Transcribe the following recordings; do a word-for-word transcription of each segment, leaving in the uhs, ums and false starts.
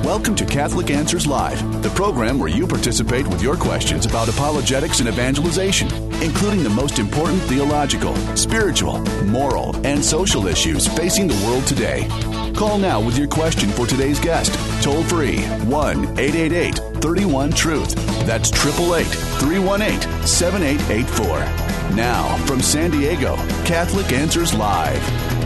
Welcome to Catholic Answers Live, the program where you participate with your questions about apologetics and evangelization, including the most important theological, spiritual, moral, and social issues facing the world today. Call now with your question for today's guest. Toll free, one eight eight eight, three one, truth. That's eight eight eight, three one eight, seven eight eight four. Now, from San Diego, Catholic Answers Live.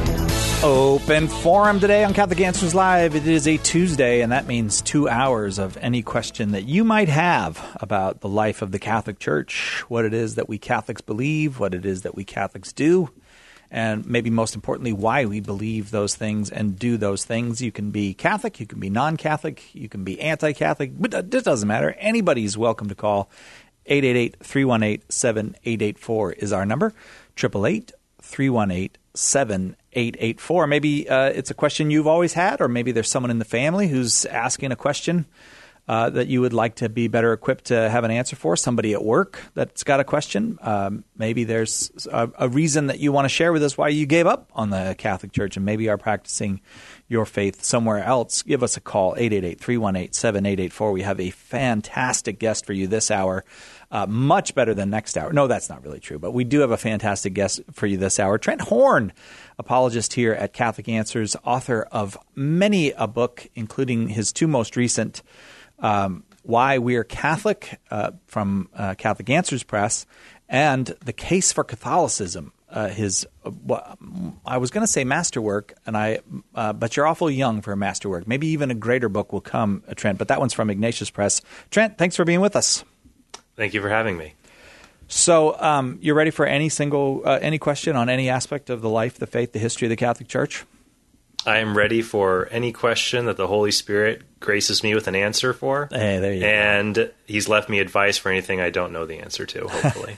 Open forum today on Catholic Answers Live. It is a Tuesday, and that means two hours of any question that you might have about the life of the Catholic Church, what it is that we Catholics believe, what it is that we Catholics do, and maybe most importantly, why we believe those things and do those things. You can be Catholic, you can be non-Catholic, you can be anti-Catholic, but it doesn't matter. Anybody's welcome to call. eight eight eight, three one eight, seven eight eight four is our number. eight eight eight, three one eight, seven eight eight four. Maybe uh, it's a question you've always had, or maybe there's someone in the family who's asking a question uh, that you would like to be better equipped to have an answer for, somebody at work that's got a question. Um, maybe there's a, a reason that you want to share with us why you gave up on the Catholic Church and maybe are practicing your faith somewhere else. Give us a call, eight eight eight, three one eight, seven eight eight four. We have a fantastic guest for you this hour. Uh, much better than next hour. No, that's not really true, but we do have a fantastic guest for you this hour. Trent Horn, apologist here at Catholic Answers, author of many a book, including his two most recent, um, Why We're Catholic, uh, from uh, Catholic Answers Press, and The Case for Catholicism, uh, his, uh, well, I was going to say masterwork, and I, uh, but you're awful young for a masterwork. Maybe even a greater book will come, uh, Trent, but that one's from Ignatius Press. Trent, thanks for being with us. Thank you for having me. So um, you're ready for any single, uh, any question on any aspect of the life, the faith, the history of the Catholic Church? I am ready for any question that the Holy Spirit graces me with an answer for. Hey, there you and go. He's left me advice for anything I don't know the answer to, hopefully.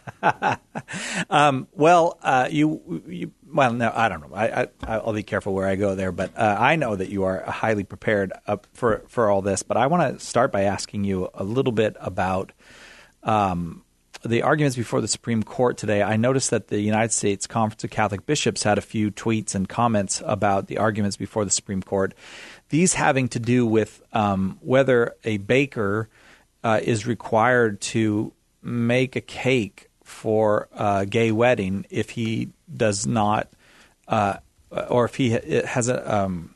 um, well, uh, you, you, well, no, I don't know. I, I, I'll be careful where I go there, but uh, I know that you are highly prepared up for, for all this. But I want to start by asking you a little bit about Um, the arguments before the Supreme Court today. I noticed that the United States Conference of Catholic Bishops had a few tweets and comments about the arguments before the Supreme Court, these having to do with um, whether a baker uh, is required to make a cake for a gay wedding if he does not, uh, or if he has a, um,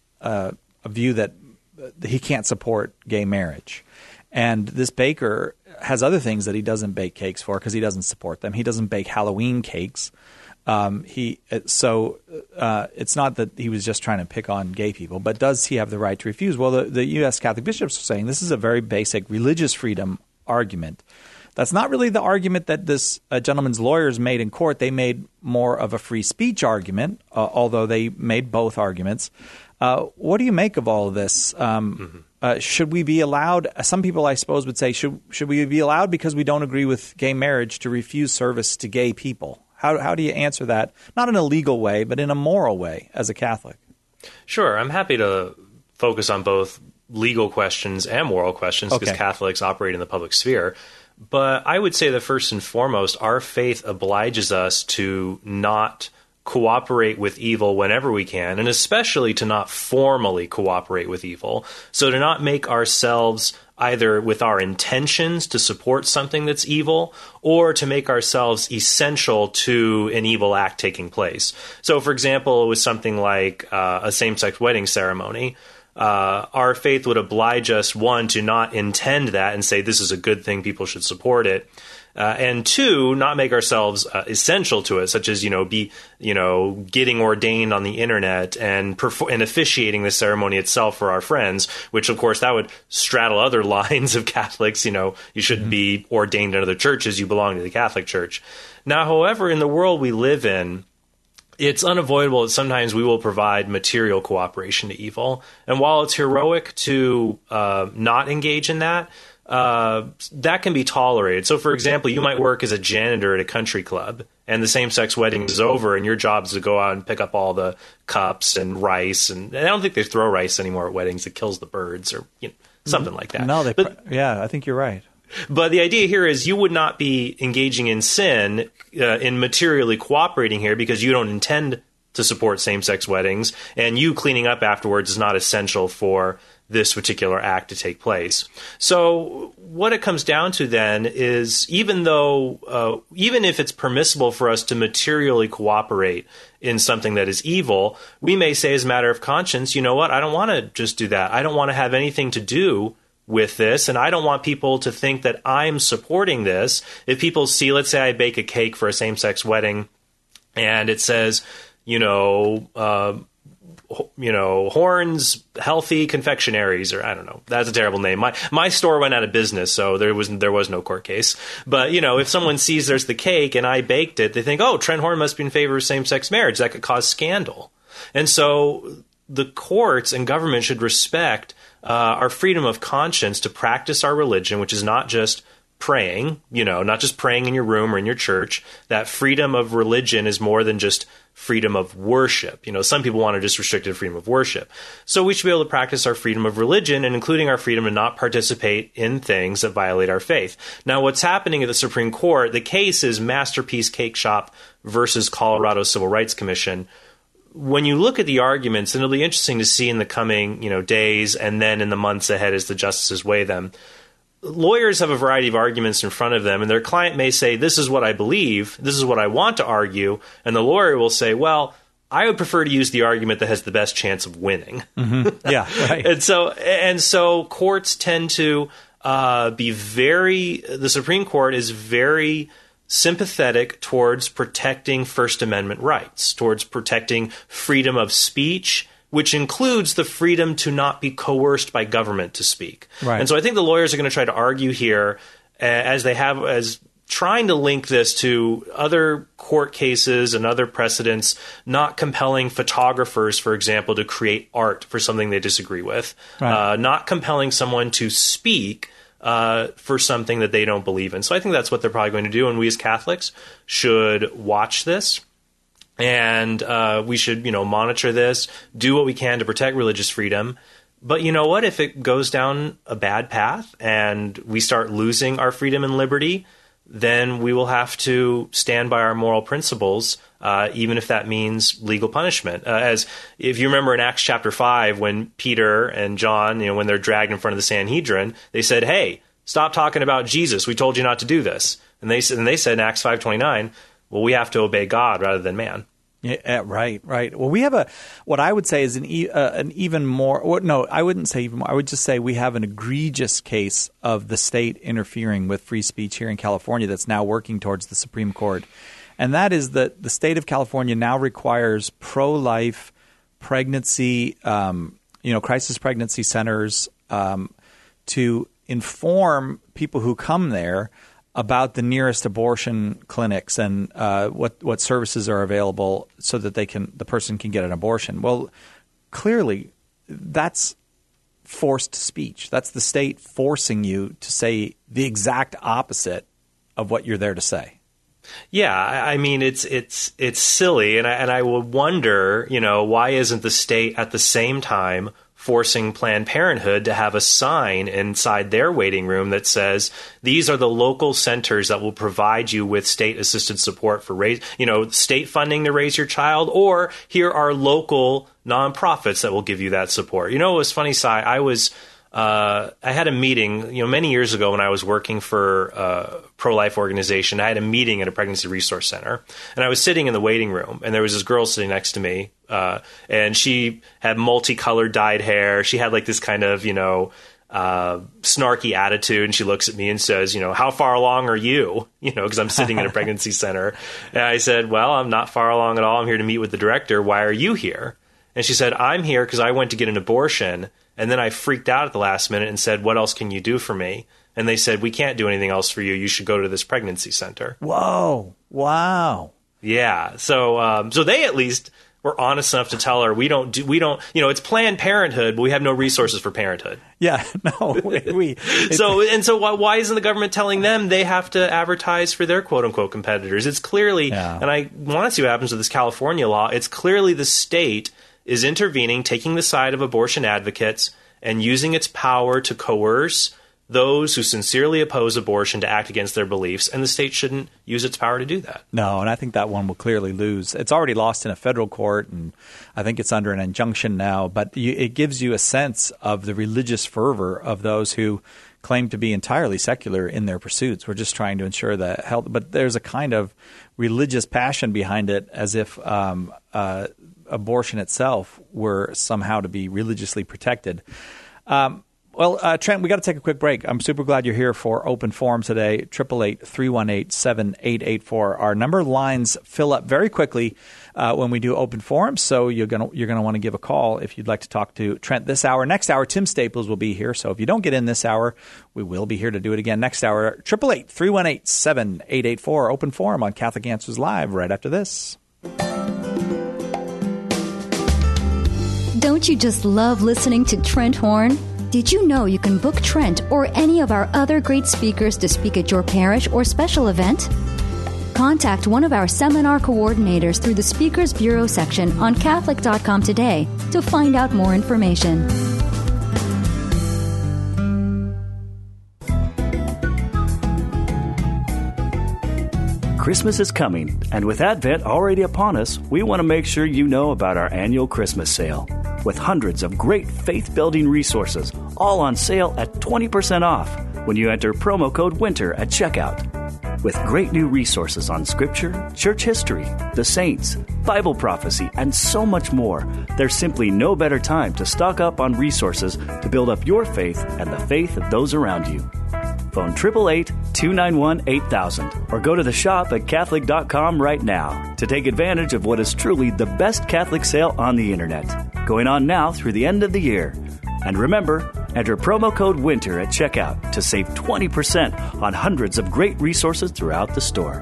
a, a view that he can't support gay marriage. And this baker has other things that he doesn't bake cakes for because he doesn't support them. He doesn't bake Halloween cakes. Um, he so uh, it's not that he was just trying to pick on gay people, but does he have the right to refuse? Well, the, the U S Catholic bishops are saying this is a very basic religious freedom argument. That's not really the argument that this uh, gentleman's lawyers made in court. They made more of a free speech argument, uh, although they made both arguments. Uh, what do you make of all of this? Um, mm-hmm. Uh, should we be allowed – some people, I suppose, would say, should should we be allowed because we don't agree with gay marriage to refuse service to gay people? How how do you answer that? Not in a legal way, but in a moral way as a Catholic. Sure. I'm happy to focus on both legal questions and moral questions because okay. Catholics operate in the public sphere. But I would say that first and foremost, our faith obliges us to not – cooperate with evil whenever we can, and especially to not formally cooperate with evil. So to not make ourselves either with our intentions to support something that's evil or to make ourselves essential to an evil act taking place. So, for example, with something like uh, a same-sex wedding ceremony, uh, our faith would oblige us, one, to not intend that and say this is a good thing, people should support it. Uh, and two, not make ourselves uh, essential to it, such as, you know, be, you know, getting ordained on the internet and perfor- and officiating the ceremony itself for our friends, which, of course, that would straddle other lines of Catholics. You know, you shouldn't mm-hmm. be ordained in other churches. You belong to the Catholic Church. Now, however, in the world we live in, it's unavoidable that sometimes we will provide material cooperation to evil. And while it's heroic to uh, not engage in that, Uh, that can be tolerated. So, for example, you might work as a janitor at a country club, and the same-sex wedding is over, and your job is to go out and pick up all the cups and rice. And, and I don't think they throw rice anymore at weddings; it kills the birds, or you know, something like that. No, they. But, yeah, I think you're right. But the idea here is you would not be engaging in sin uh, in materially cooperating here because you don't intend to support same-sex weddings, and you cleaning up afterwards is not essential for this particular act to take place. So what it comes down to then is, even though, uh, even if it's permissible for us to materially cooperate in something that is evil, we may say as a matter of conscience, you know what, I don't want to just do that. I don't want to have anything to do with this, and I don't want people to think that I'm supporting this. If people see, let's say I bake a cake for a same-sex wedding, and it says, you know, uh, you know, Horn's Healthy Confectionaries, or I don't know. That's a terrible name. My my store went out of business, so there was there was no court case. But, you know, if someone sees there's the cake and I baked it, they think, oh, Trent Horn must be in favor of same-sex marriage. That could cause scandal. And so the courts and government should respect uh, our freedom of conscience to practice our religion, which is not just praying, you know, not just praying in your room or in your church. That freedom of religion is more than just freedom of worship. You know, some people want to just restrict the freedom of worship. So we should be able to practice our freedom of religion, and including our freedom to not participate in things that violate our faith. Now, what's happening at the Supreme Court, the case is Masterpiece Cake Shop versus Colorado Civil Rights Commission. When you look at the arguments, and it'll be interesting to see in the coming, you know, days and then in the months ahead as the justices weigh them, lawyers have a variety of arguments in front of them, and their client may say, this is what I believe, this is what I want to argue, and the lawyer will say, well, I would prefer to use the argument that has the best chance of winning. Mm-hmm. Yeah, right. and so and so courts tend to uh, be very, the Supreme Court is very sympathetic towards protecting First Amendment rights, towards protecting freedom of speech, which includes the freedom to not be coerced by government to speak. Right. And so I think the lawyers are going to try to argue here, uh, as they have, as trying to link this to other court cases and other precedents, not compelling photographers, for example, to create art for something they disagree with, right. uh, not compelling someone to speak uh, for something that they don't believe in. So I think that's what they're probably going to do, and we as Catholics should watch this. And uh, we should, you know, monitor this, do what we can to protect religious freedom. But you know what? If it goes down a bad path and we start losing our freedom and liberty, then we will have to stand by our moral principles, uh, even if that means legal punishment. Uh, as if you remember in Acts chapter five, when Peter and John, you know, when they're dragged in front of the Sanhedrin, they said, "Hey, stop talking about Jesus. We told you not to do this." And they and they said in Acts five twenty-nine, well, we have to obey God rather than man. Yeah, right, right. Well, we have a, what I would say is an e, uh, an even more, or no, I wouldn't say even more. I would just say we have an egregious case of the state interfering with free speech here in California that's now working towards the Supreme Court. And that is that the state of California now requires pro-life pregnancy, um, you know, crisis pregnancy centers um, to inform people who come there about the nearest abortion clinics and uh, what what services are available so that they can the person can get an abortion. Well, clearly, that's forced speech. That's the state forcing you to say the exact opposite of what you're there to say. Yeah, I mean it's it's it's silly, and I and I would wonder, you know, why isn't the state at the same time forcing Planned Parenthood to have a sign inside their waiting room that says, these are the local centers that will provide you with state-assisted support for raise, you know, state funding to raise your child, or here are local nonprofits that will give you that support. You know, it was funny, Si, I was, uh, I had a meeting, you know, many years ago when I was working for a pro-life organization. I had a meeting at a pregnancy resource center, and I was sitting in the waiting room, and there was this girl sitting next to me. Uh, and she had multicolored dyed hair. She had like this kind of, you know, uh, snarky attitude. And she looks at me and says, you know, how far along are you? You know, because I'm sitting in a pregnancy center. And I said, well, I'm not far along at all. I'm here to meet with the director. Why are you here? And she said, I'm here because I went to get an abortion. And then I freaked out at the last minute and said, what else can you do for me? And they said, we can't do anything else for you. You should go to this pregnancy center. Whoa. Wow. Yeah. So, um, so they at least were honest enough to tell her we don't do, we don't, you know, it's Planned Parenthood, but we have no resources for parenthood. Yeah, no, we, we so, and so why, why isn't the government telling them they have to advertise for their quote unquote competitors? It's clearly, yeah. And I want to see what happens with this California law. It's clearly the state is intervening, taking the side of abortion advocates and using its power to coerce those who sincerely oppose abortion to act against their beliefs, and the state shouldn't use its power to do that. No, and I think that one will clearly lose. It's already lost in a federal court, and I think it's under an injunction now, but you, it gives you a sense of the religious fervor of those who claim to be entirely secular in their pursuits. We're just trying to ensure that health, but there's a kind of religious passion behind it, as if um, uh, abortion itself were somehow to be religiously protected. Um Well, uh, Trent, we got to take a quick break. I'm super glad you're here for Open Forum today. eight eight eight, three one eight, seven eight eight four. Our number lines fill up very quickly uh, when we do Open Forum, so you're going to you're going to want to give a call if you'd like to talk to Trent this hour. Next hour, Tim Staples will be here, so if you don't get in this hour, we will be here to do it again next hour. eight eight eight, three one eight, seven eight eight four. Open Forum on Catholic Answers Live right after this. Don't you just love listening to Trent Horn? Did you know you can book Trent or any of our other great speakers to speak at your parish or special event? Contact one of our seminar coordinators through the Speakers Bureau section on Catholic dot com today to find out more information. Christmas is coming, and with Advent already upon us, we want to make sure you know about our annual Christmas sale. With hundreds of great faith-building resources, all on sale at twenty percent off when you enter promo code WINTER at checkout. With great new resources on Scripture, church history, the saints, Bible prophecy, and so much more, there's simply no better time to stock up on resources to build up your faith and the faith of those around you. Phone eight eight eight, two nine one, eight thousand or go to the shop at Catholic dot com right now to take advantage of what is truly the best Catholic sale on the internet, going on now through the end of the year. And remember, enter promo code WINTER at checkout to save twenty percent on hundreds of great resources throughout the store.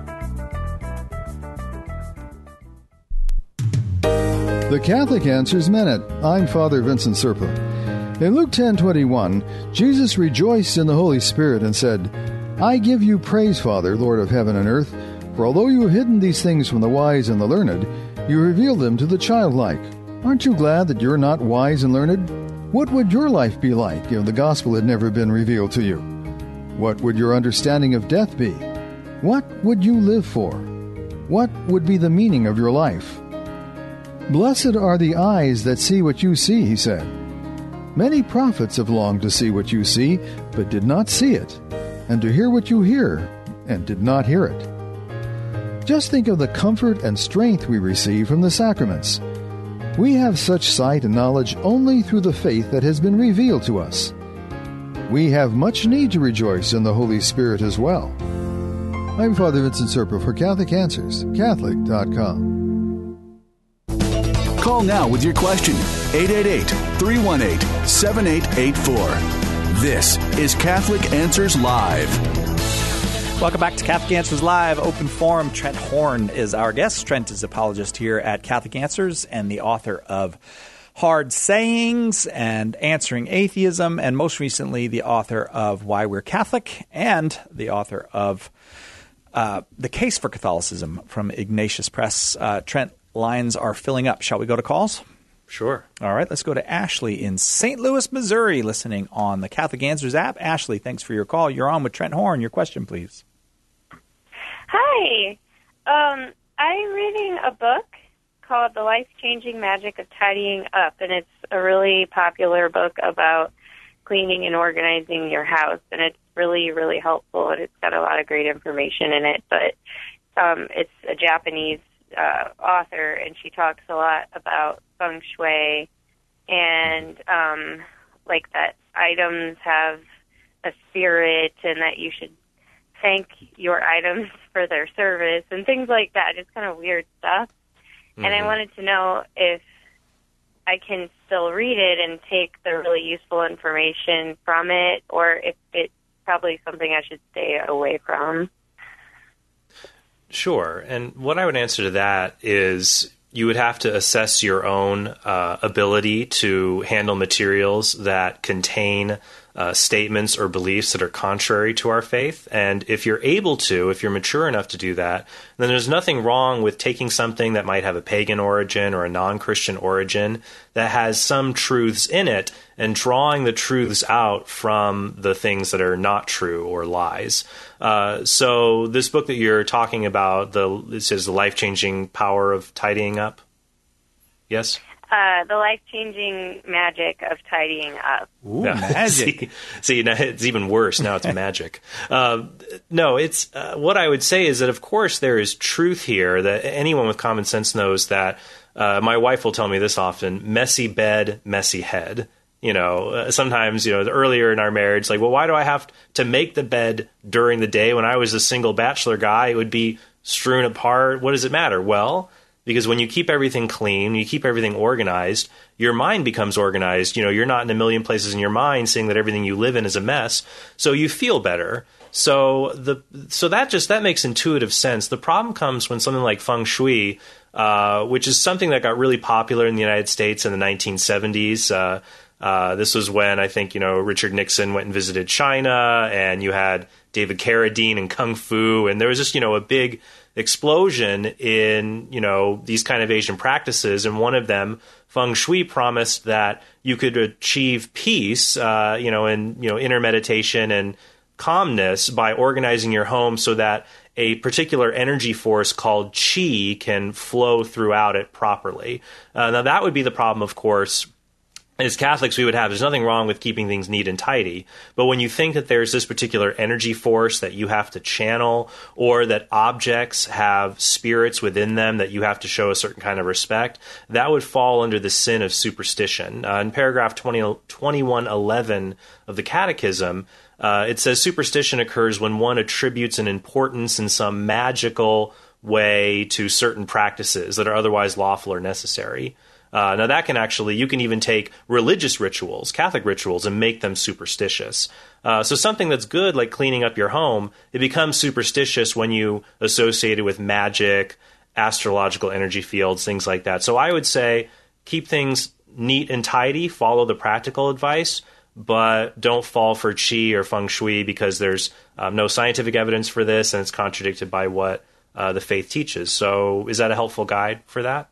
The Catholic Answers Minute. I'm Father Vincent Serpa. In Luke ten twenty-one, Jesus rejoiced in the Holy Spirit and said, I give you praise, Father, Lord of heaven and earth, for although you have hidden these things from the wise and the learned, you revealed them to the childlike. Aren't you glad that you're not wise and learned? What would your life be like if the gospel had never been revealed to you? What would your understanding of death be? What would you live for? What would be the meaning of your life? Blessed are the eyes that see what you see, he said. Many prophets have longed to see what you see, but did not see it, and to hear what you hear, and did not hear it. Just think of the comfort and strength we receive from the sacraments. We have such sight and knowledge only through the faith that has been revealed to us. We have much need to rejoice in the Holy Spirit as well. I'm Father Vincent Serpa for Catholic Answers, Catholic dot com. Call now with your question, eight eight eight, three one eight, seven eight eight four. This is Catholic Answers Live. Welcome back to Catholic Answers Live, Open Forum. Trent Horn is our guest. Trent is apologist here at Catholic Answers and the author of Hard Sayings and Answering Atheism, and most recently the author of Why We're Catholic and the author of uh, The Case for Catholicism from Ignatius Press. Uh, Trent, lines are filling up. Shall we go to calls? Sure. All right, let's go to Ashley in Saint Louis, Missouri, listening on the Catholic Answers app. Ashley, thanks for your call. You're on with Trent Horn. Your question, please. Hi. Um, I'm reading a book called The Life-Changing Magic of Tidying Up, and it's a really popular book about cleaning and organizing your house, and it's really, really helpful, and it's got a lot of great information in it, but um, it's a Japanese uh, author, and she talks a lot about feng shui and um, like that items have a spirit and that you should thank your items for their service and things like that, just kind of weird stuff. Mm-hmm. And I wanted to know if I can still read it and take the really useful information from it, or if it's probably something I should stay away from. Sure. And what I would answer to that is you would have to assess your own uh, ability to handle materials that contain uh, statements or beliefs that are contrary to our faith. And if you're able to, if you're mature enough to do that, then there's nothing wrong with taking something that might have a pagan origin or a non-Christian origin that has some truths in it and drawing the truths out from the things that are not true or lies. Uh, so this book that you're talking about, the it says The Life-Changing Power of Tidying Up. Yes? Uh, the life-changing magic of tidying up. Ooh, no, magic. See, see, now it's even worse. Now it's magic. Uh, no, it's uh, what I would say is that, of course, there is truth here that anyone with common sense knows that. Uh, my wife will tell me this often: messy bed, messy head. You know, uh, sometimes, you know, earlier in our marriage, like, well, why do I have to make the bed during the day? When I was a single bachelor guy, it would be strewn apart. What does it matter? Well, because when you keep everything clean, you keep everything organized, your mind becomes organized. You know, you're not in a million places in your mind seeing that everything you live in is a mess. So you feel better. So the so that just that makes intuitive sense. The problem comes when something like feng shui, uh, which is something that got really popular in the United States in the nineteen seventies. Uh, uh, this was when I think, you know, Richard Nixon went and visited China, and you had David Carradine and Kung Fu, and there was just, you know, a big explosion in, you know, these kind of Asian practices. And one of them, feng shui, promised that you could achieve peace, uh, you know, and, you know, inner meditation and calmness by organizing your home so that a particular energy force called qi can flow throughout it properly. Uh, now, that would be the problem, of course. As Catholics, we would have, there's nothing wrong with keeping things neat and tidy. But when you think that there's this particular energy force that you have to channel, or that objects have spirits within them that you have to show a certain kind of respect, that would fall under the sin of superstition. Uh, in paragraph twenty, twenty-one eleven of the Catechism, uh, it says superstition occurs when one attributes an importance in some magical way to certain practices that are otherwise lawful or necessary. Uh, now, that can actually, you can even take religious rituals, Catholic rituals, and make them superstitious. Uh, so something that's good, like cleaning up your home, it becomes superstitious when you associate it with magic, astrological energy fields, things like that. So I would say keep things neat and tidy, follow the practical advice, but don't fall for qi or feng shui because there's um, no scientific evidence for this, and it's contradicted by what uh, the faith teaches. So is that a helpful guide for that?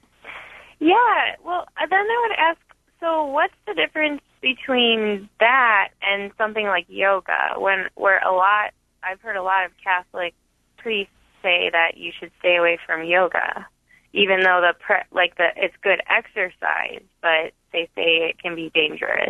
Yeah, well, then I would ask, so what's the difference between that and something like yoga, when where a lot, I've heard a lot of Catholic priests say that you should stay away from yoga, even though the pre, like the it's good exercise, but they say it can be dangerous.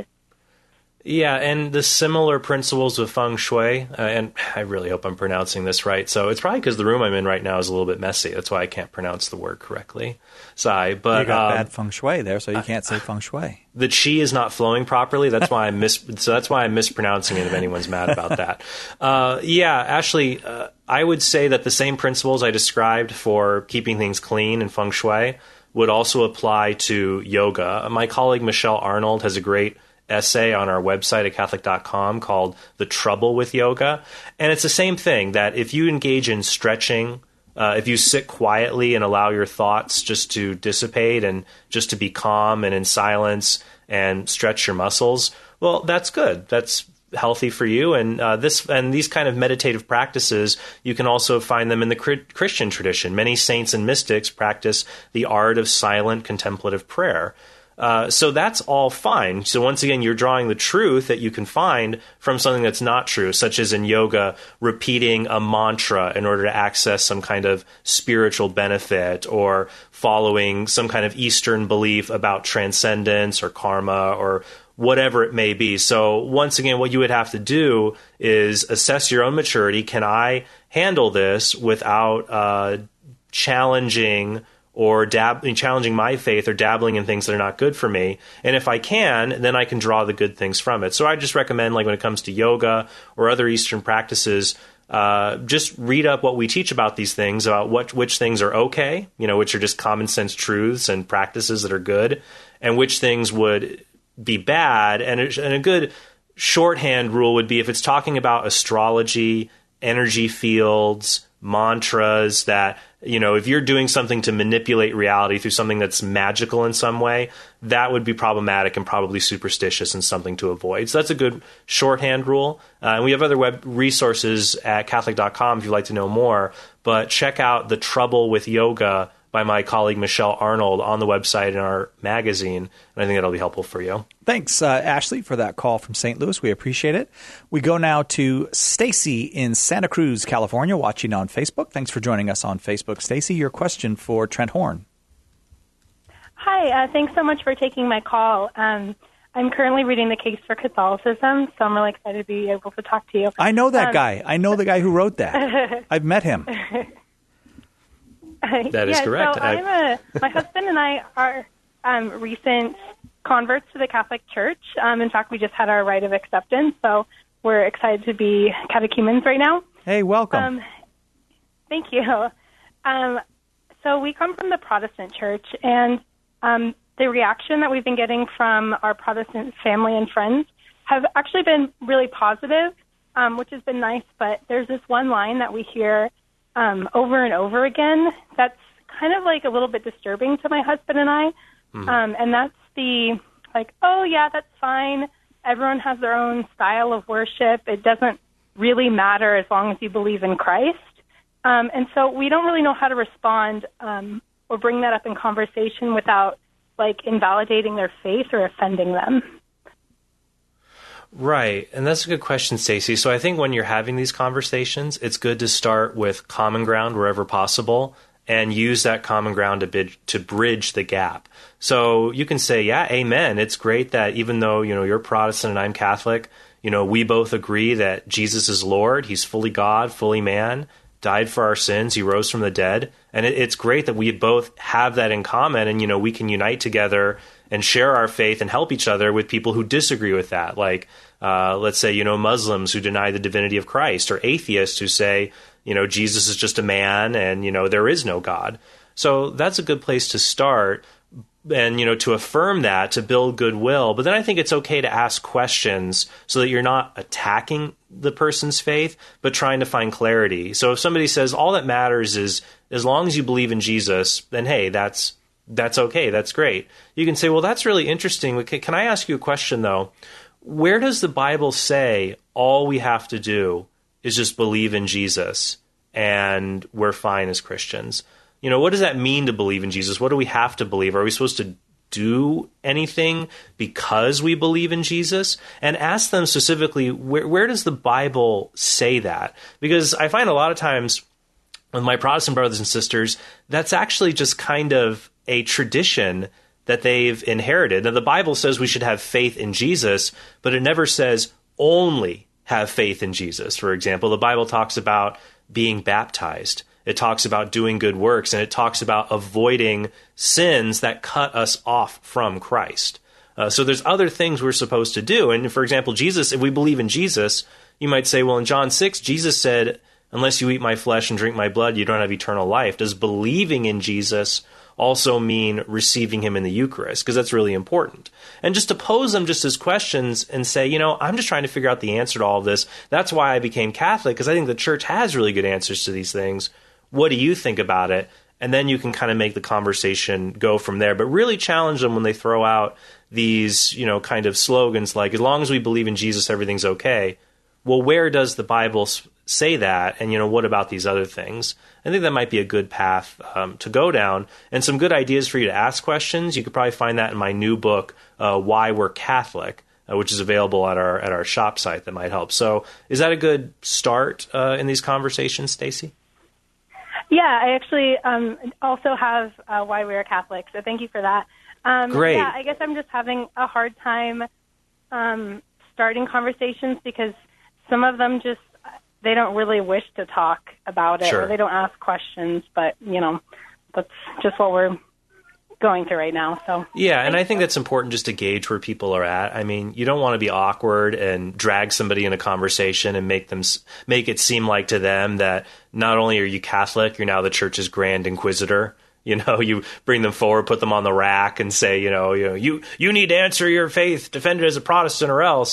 Yeah, and the similar principles of feng shui, uh, and I really hope I'm pronouncing this right. So it's probably because the room I'm in right now is a little bit messy. That's why I can't pronounce the word correctly. Sorry, but you got um, bad feng shui there, so you can't say feng shui. The qi is not flowing properly. That's why I'm mis. So that's why I'm mispronouncing it. If anyone's mad about that, uh, yeah, Ashley, uh, I would say that the same principles I described for keeping things clean in feng shui would also apply to yoga. My colleague Michelle Arnold has a great essay on our website at Catholic dot com called The Trouble with Yoga. And it's the same thing, that if you engage in stretching, uh, if you sit quietly and allow your thoughts just to dissipate and just to be calm and in silence and stretch your muscles, well, that's good. That's healthy for you. And uh, this and these kind of meditative practices, you can also find them in the Christian tradition. Many saints and mystics practice the art of silent contemplative prayer. Uh, so that's all fine. So once again, you're drawing the truth that you can find from something that's not true, such as in yoga, repeating a mantra in order to access some kind of spiritual benefit, or following some kind of Eastern belief about transcendence or karma or whatever it may be. So once again, what you would have to do is assess your own maturity. Can I handle this without uh, challenging or dab- challenging my faith or dabbling in things that are not good for me? And if I can, then I can draw the good things from it. So I just recommend, like when it comes to yoga or other Eastern practices, uh, just read up what we teach about these things, about what which things are okay, you know, which are just common sense truths and practices that are good, and which things would be bad. And a, and a good shorthand rule would be, if it's talking about astrology, energy fields, mantras that You know, if you're doing something to manipulate reality through something that's magical in some way, that would be problematic and probably superstitious and something to avoid. So that's a good shorthand rule. Uh, and we have other web resources at Catholic dot com if you'd like to know more. But check out The Trouble with Yoga by my colleague Michelle Arnold on the website in our magazine, and I think that'll be helpful for you. Thanks, uh, Ashley, for that call from Saint Louis. We appreciate it. We go now to Stacy in Santa Cruz, California, watching on Facebook. Thanks for joining us on Facebook. Stacy, your question for Trent Horn. Hi, uh, thanks so much for taking my call. Um, I'm currently reading The Case for Catholicism, so I'm really excited to be able to talk to you. I know that um, guy. I know the guy who wrote that. I've met him. That is yeah, correct. So I'm a, my husband and I are um, recent converts to the Catholic Church. Um, in fact, we just had our rite of acceptance, so we're excited to be catechumens right now. Hey, welcome. Um, thank you. Um, so we come from the Protestant Church, and um, the reaction that we've been getting from our Protestant family and friends have actually been really positive, um, which has been nice, but there's this one line that we hear Um, over and over again, that's kind of like a little bit disturbing to my husband and I. Mm-hmm. Um, and that's the, like, oh, yeah, that's fine. Everyone has their own style of worship. It doesn't really matter as long as you believe in Christ. Um, and so we don't really know how to respond um, or bring that up in conversation without, like, invalidating their faith or offending them. Right. And that's a good question, Stacey. So I think when you're having these conversations, it's good to start with common ground wherever possible and use that common ground to bid, to bridge the gap. So you can say, yeah, amen. It's great that even though, you know, you're Protestant and I'm Catholic, you know, we both agree that Jesus is Lord. He's fully God, fully man, died for our sins. He rose from the dead. And it, it's great that we both have that in common and, you know, we can unite together and share our faith and help each other with people who disagree with that. Like, uh, let's say, you know, Muslims who deny the divinity of Christ, or atheists who say, you know, Jesus is just a man and, you know, there is no God. So that's a good place to start. And, you know, to affirm that, to build goodwill. But then I think it's okay to ask questions so that you're not attacking the person's faith, but trying to find clarity. So if somebody says all that matters is as long as you believe in Jesus, then, hey, that's that's okay. That's great. You can say, well, that's really interesting. Can I ask you a question, though? Where does the Bible say all we have to do is just believe in Jesus and we're fine as Christians? You know, what does that mean to believe in Jesus? What do we have to believe? Are we supposed to do anything because we believe in Jesus? And ask them specifically, where, where does the Bible say that? Because I find a lot of times with my Protestant brothers and sisters, that's actually just kind of a tradition that they've inherited. Now, the Bible says we should have faith in Jesus, but it never says only have faith in Jesus. For example, the Bible talks about being baptized. It talks about doing good works, and it talks about avoiding sins that cut us off from Christ. Uh, so there's other things we're supposed to do. And for example, Jesus, if we believe in Jesus, you might say, well, in John six, Jesus said, unless you eat my flesh and drink my blood, you don't have eternal life. Does believing in Jesus also mean receiving him in the Eucharist? Because that's really important. And just to pose them just as questions and say, you know, I'm just trying to figure out the answer to all of this. That's why I became Catholic, because I think the church has really good answers to these things. What do you think about it? And then you can kind of make the conversation go from there. But really challenge them when they throw out these, you know, kind of slogans like, as long as we believe in Jesus, everything's okay. Well, where does the Bible say that? And, you know, what about these other things? I think that might be a good path um, to go down, and some good ideas for you to ask questions. You could probably find that in my new book, uh, Why We're Catholic, uh, which is available at our at our shop site. That might help. So is that a good start uh, in these conversations, Stacey? Yeah, I actually um, also have uh, Why We're Catholic, so thank you for that. Um, Great. Yeah, I guess I'm just having a hard time um, starting conversations because some of them just, they don't really wish to talk about it, sure. or they don't ask questions, but, you know, that's just what we're going through right now. So yeah, and I think that's important just to gauge where people are at. I mean, you don't want to be awkward and drag somebody in a conversation and make them make it seem like to them that not only are you Catholic, you're now the church's Grand Inquisitor. You know, you bring them forward, put them on the rack, and say, you know, you know, you you need to answer your faith, defend it as a Protestant, or else.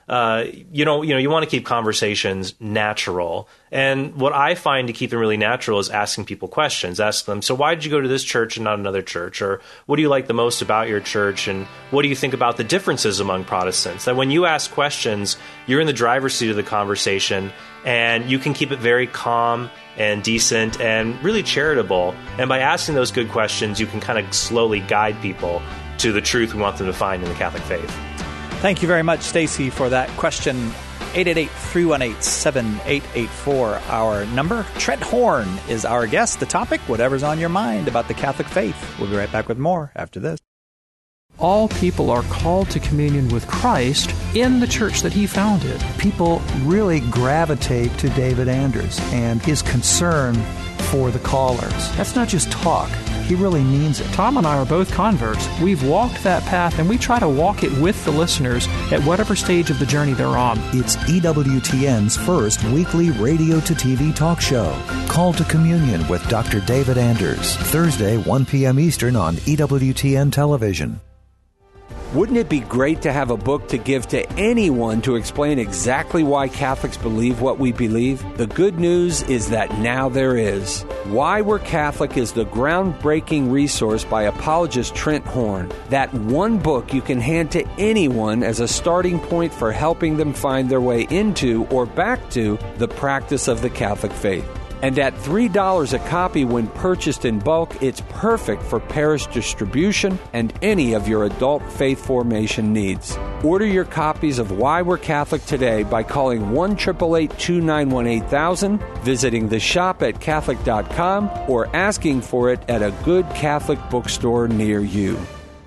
uh, you know, you know, you want to keep conversations natural. And what I find to keep them really natural is asking people questions. Ask them, so why did you go to this church and not another church? Or what do you like the most about your church? And what do you think about the differences among Protestants? That when you ask questions, you're in the driver's seat of the conversation, and you can keep it very calm and decent and really charitable. And by asking those good questions, you can kind of slowly guide people to the truth we want them to find in the Catholic faith. Thank you very much, Stacy, for that question. eight eight eight, three one eight, seven eight eight four, our number. Trent Horn is our guest. The topic, whatever's on your mind about the Catholic faith. We'll be right back with more after this. All people are called to communion with Christ in the church that he founded. People really gravitate to David Anders and his concern for the callers. That's not just talk. He really means it. Tom and I are both converts. We've walked that path, and we try to walk it with the listeners at whatever stage of the journey they're on. It's E W T N's first weekly radio-to-T V talk show. Call to Communion with Doctor David Anders. Thursday, one p.m. Eastern on E W T N Television. Wouldn't it be great to have a book to give to anyone to explain exactly why Catholics believe what we believe? The good news is that now there is. Why We're Catholic is the groundbreaking resource by apologist Trent Horn. That one book you can hand to anyone as a starting point for helping them find their way into or back to the practice of the Catholic faith. And at three dollars a copy when purchased in bulk, it's perfect for parish distribution and any of your adult faith formation needs. Order your copies of Why We're Catholic today by calling one eight eight eight, two nine one, eight thousand, visiting the shop at Catholic dot com, or asking for it at a good Catholic bookstore near you.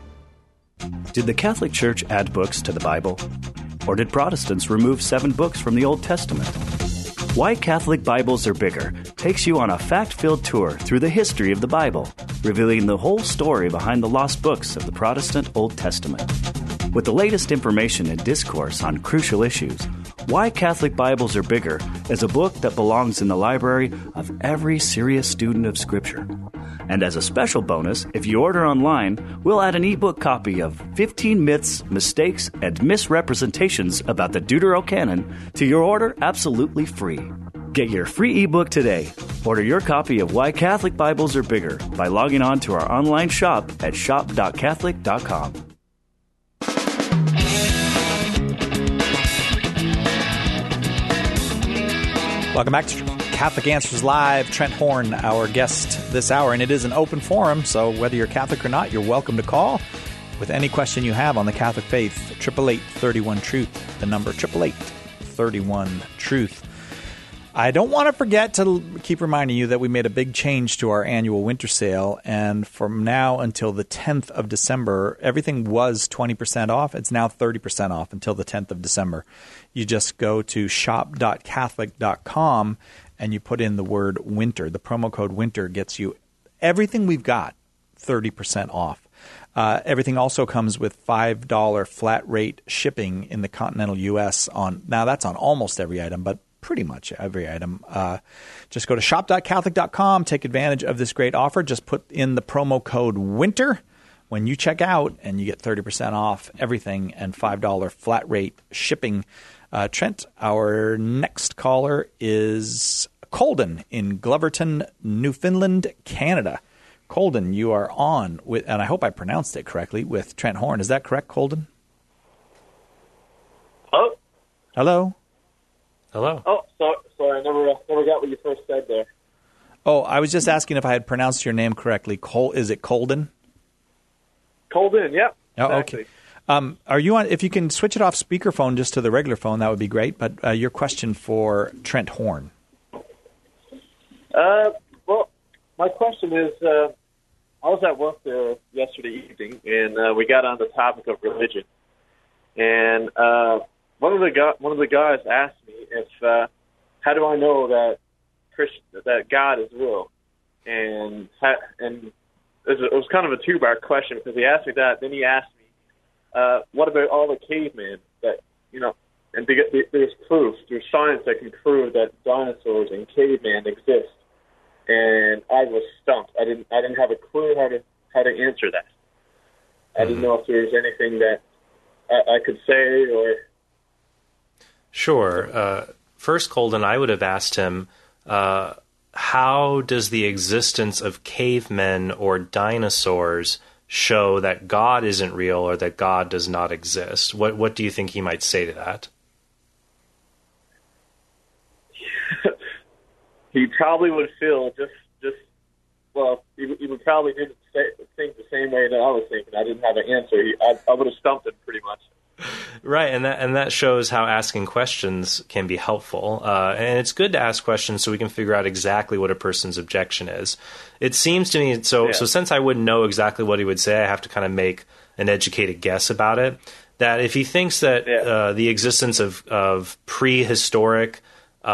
Did the Catholic Church add books to the Bible? Or did Protestants remove seven books from the Old Testament? Why Catholic Bibles Are Bigger takes you on a fact-filled tour through the history of the Bible, revealing the whole story behind the lost books of the Protestant Old Testament. With the latest information and discourse on crucial issues, Why Catholic Bibles Are Bigger is a book that belongs in the library of every serious student of Scripture. And as a special bonus, if you order online, we'll add an ebook copy of fifteen Myths, Mistakes, and Misrepresentations about the Deuterocanon to your order absolutely free. Get your free ebook today. Order your copy of Why Catholic Bibles Are Bigger by logging on to our online shop at shop dot catholic dot com. Welcome back to Catholic Answers Live. Trent Horn, our guest this hour, and it is an open forum, so whether you're Catholic or not, you're welcome to call with any question you have on the Catholic faith. eight eight eight, three one, truth, the number eight eight eight, three one, truth. I don't want to forget to keep reminding you that we made a big change to our annual winter sale, and from now until the tenth of December, everything was twenty percent off. It's now thirty percent off until the tenth of December. You just go to shop dot catholic dot com and you put in the word winter. The promo code winter gets you everything we've got thirty percent off. Uh, everything also comes with five dollars flat rate shipping in the continental U S on, now that's on almost every item, but pretty much every item. Uh, just go to shop dot catholic dot com, take advantage of this great offer. Just put in the promo code winter when you check out, and you get thirty percent off everything and five dollars flat rate shipping. Uh, Trent, our next caller is Colden in Gloverton, Newfoundland, Canada. Colden, you are on with, and I hope I pronounced it correctly, with Trent Horn. Is that correct, Colden? Oh. Hello? Hello. Oh, sorry, sorry, I never, uh, never got what you first said there. Oh, I was just asking if I had pronounced your name correctly. Col- is it Colden? Colden, yep. Oh, exactly. okay. Um, are you on? If you can switch it off speakerphone just to the regular phone, that would be great. But uh, your question for Trent Horn. Uh, well, my question is, uh, I was at work there yesterday evening, and uh, we got on the topic of religion. And uh, one of the go- one of the guys asked me if, uh, how do I know that Christ- that God is real? And ha- and it was, it was kind of a two-part question, because he asked me that, then he asked me, Uh, what about all the cavemen that, you know, and there's proof, there's science that can prove that dinosaurs and cavemen exist. And I was stumped. I didn't, I didn't have a clue how to, how to answer that. I didn't know if there was anything that I, I could say, or Sure. Uh, first, Colden, I would have asked him, uh, how does the existence of cavemen or dinosaurs show that God isn't real or that God does not exist? What what do you think he might say to that? He probably would feel just, just well, he, he would probably didn't say, think the same way that I was thinking. I didn't have an answer. He, I, I would have stumped him pretty much. Right, and that and that shows how asking questions can be helpful. Uh, and it's good to ask questions so we can figure out exactly what a person's objection is. It seems to me, so yeah. so since I wouldn't know exactly what he would say, I have to kind of make an educated guess about it, that if he thinks that yeah. uh, the existence of, of prehistoric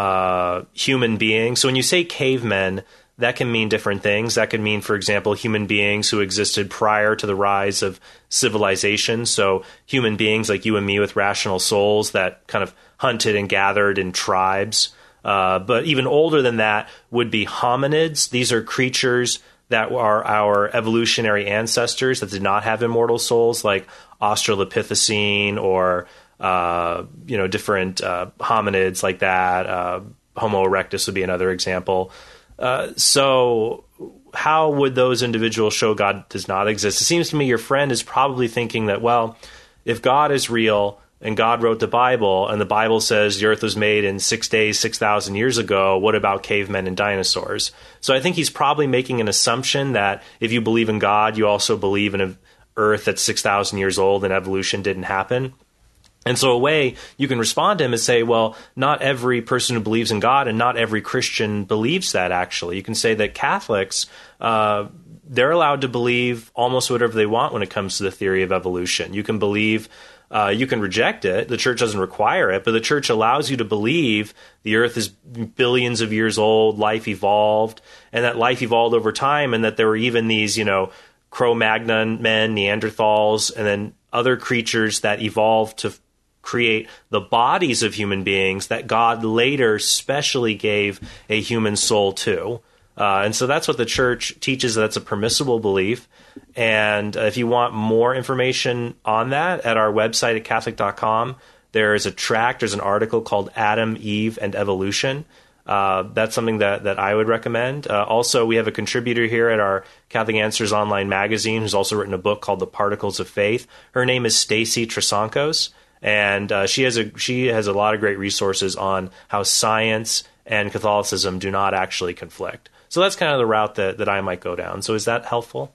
uh, human beings, so when you say cavemen, that can mean different things. That could mean, for example, human beings who existed prior to the rise of civilization. So human beings like you and me with rational souls that kind of hunted and gathered in tribes. Uh, but even older than that would be hominids. These are creatures that are our evolutionary ancestors that did not have immortal souls, like Australopithecine or uh, you know different uh, hominids like that. Uh, Homo erectus would be another example. Uh, so how would those individuals show God does not exist? It seems to me your friend is probably thinking that, well, if God is real and God wrote the Bible and the Bible says the earth was made in six days, six thousand years ago, what about cavemen and dinosaurs? So I think he's probably making an assumption that if you believe in God, you also believe in an earth that's six thousand years old and evolution didn't happen. And so a way you can respond to him is say, well, not every person who believes in God and not every Christian believes that, actually. You can say that Catholics, uh, they're allowed to believe almost whatever they want when it comes to the theory of evolution. You can believe, uh, you can reject it. The church doesn't require it, but the church allows you to believe the earth is billions of years old, life evolved, and that life evolved over time, and that there were even these, you know, Cro-Magnon men, Neanderthals, and then other creatures that evolved to create the bodies of human beings that God later specially gave a human soul to. Uh, and so that's what the church teaches, that's a permissible belief. And uh, if you want more information on that, at our website at Catholic dot com, there is a tract, there's an article called Adam, Eve, and Evolution. Uh, that's something that, that I would recommend. Uh, also, we have a contributor here at our Catholic Answers online magazine who's also written a book called The Particles of Faith. Her name is Stacy Trasancos. And uh, she has a she has a lot of great resources on how science and Catholicism do not actually conflict. So that's kind of the route that, that I might go down. So is that helpful?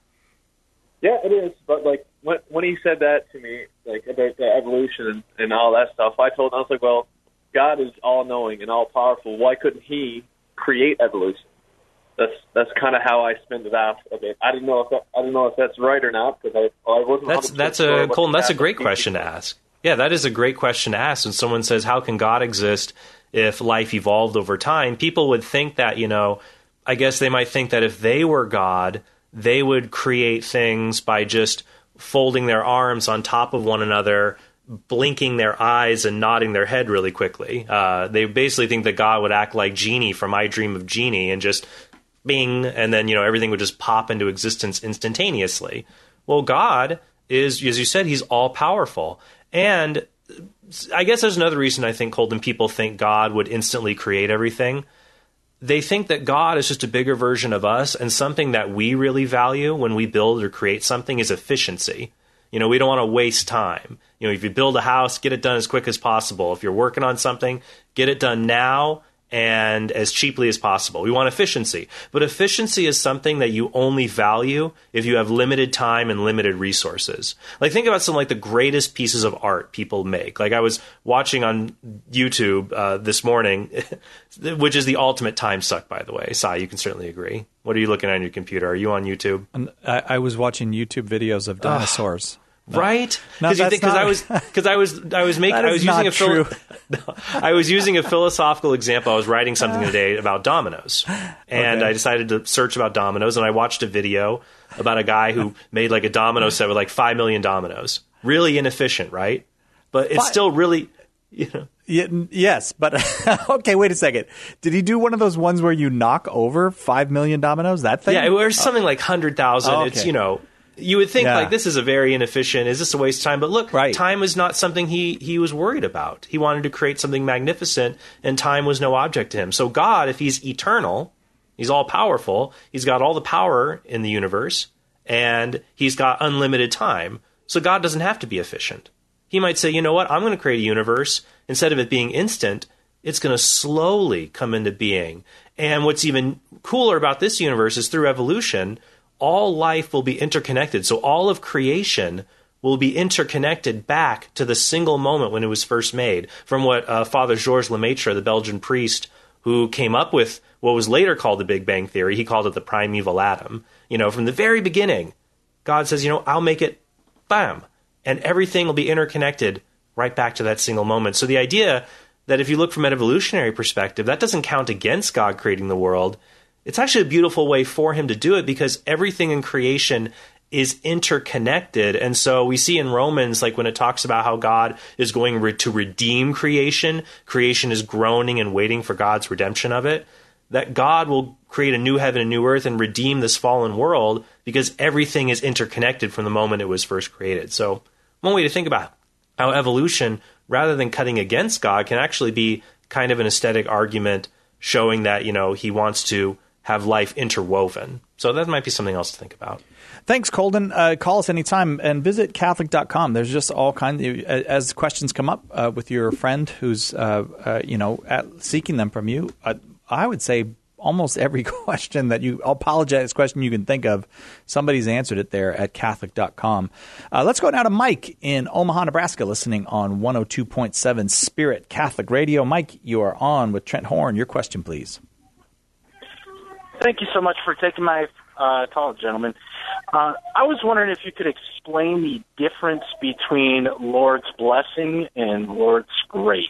Yeah, it is. But like when when he said that to me, like about the evolution and, and all that stuff, I told him, I was like, well, God is all knowing and all powerful. Why couldn't He create evolution? That's that's kind of how I spend it off a bit. I didn't know if that, I don't know if that's right or not because I I wasn't. That's that's sure a Colton. That's a great question to ask. Yeah, that is a great question to ask. When someone says, how can God exist if life evolved over time? People would think that, you know, I guess they might think that if they were God, they would create things by just folding their arms on top of one another, blinking their eyes and nodding their head really quickly. Uh, they basically think that God would act like Genie from I Dream of Jeannie and just bing, and then, you know, everything would just pop into existence instantaneously. Well, God is, as you said, He's all-powerful. And I guess there's another reason I think, Colton, people think God would instantly create everything. They think that God is just a bigger version of us, and something that we really value when we build or create something is efficiency. You know, we don't want to waste time. You know, if you build a house, get it done as quick as possible. If you're working on something, get it done now and as cheaply as possible. We want efficiency. But efficiency is something that you only value if you have limited time and limited resources. Like, think about some like the greatest pieces of art people make. Like, I was watching on YouTube uh, this morning, which is the ultimate time suck, by the way. Sai, you can certainly agree. What are you looking at on your computer? Are you on YouTube? I, I was watching YouTube videos of dinosaurs. No. Right? Because no, not... I was because I was I was making I was using a philo- no, I was using a philosophical example. I was writing something today about dominoes, and okay. I decided to search about dominoes, and I watched a video about a guy who made like a domino set with like five million dominoes. Really inefficient, right? But it's Five. still really, you know. Yeah, yes, but okay. Wait a second. Did he do one of those ones where you knock over five million dominoes? That thing? Yeah, it was something oh. like hundred thousand. Oh, okay. It's you know. You would think, Yeah. like, this is a very inefficient, is this a waste of time? But look, Right. time was not something he, he was worried about. He wanted to create something magnificent, and time was no object to him. So God, if he's eternal, he's all-powerful, he's got all the power in the universe, and he's got unlimited time. So God doesn't have to be efficient. He might say, you know what, I'm going to create a universe. Instead of it being instant, it's going to slowly come into being. And what's even cooler about this universe is through evolution, all life will be interconnected. So all of creation will be interconnected back to the single moment when it was first made. From what uh, Father Georges Lemaitre, the Belgian priest who came up with what was later called the Big Bang Theory, he called it the primeval atom. You know, from the very beginning, God says, you know, I'll make it, bam, and everything will be interconnected right back to that single moment. So the idea that if you look from an evolutionary perspective, that doesn't count against God creating the world. It's actually a beautiful way for him to do it because everything in creation is interconnected. And so we see in Romans, like when it talks about how God is going re- to redeem creation, creation is groaning and waiting for God's redemption of it, that God will create a new heaven and new earth and redeem this fallen world because everything is interconnected from the moment it was first created. So one way to think about how evolution, rather than cutting against God, can actually be kind of an aesthetic argument showing that, you know, he wants to have life interwoven. So that might be something else to think about. Thanks, Colden. Uh, call us anytime and visit Catholic dot com. There's just all kinds of, as questions come up uh, with your friend who's, uh, uh, you know, at, seeking them from you, uh, I would say almost every question that you, apologetic question you can think of, somebody's answered it there at Catholic dot com. Uh, let's go now to Mike in Omaha, Nebraska, listening on one oh two point seven Spirit Catholic Radio. Mike, you are on with Trent Horn. Your question, please. Thank you so much for taking my uh, call, gentlemen. Uh, I was wondering if you could explain the difference between Lord's blessing and Lord's grace.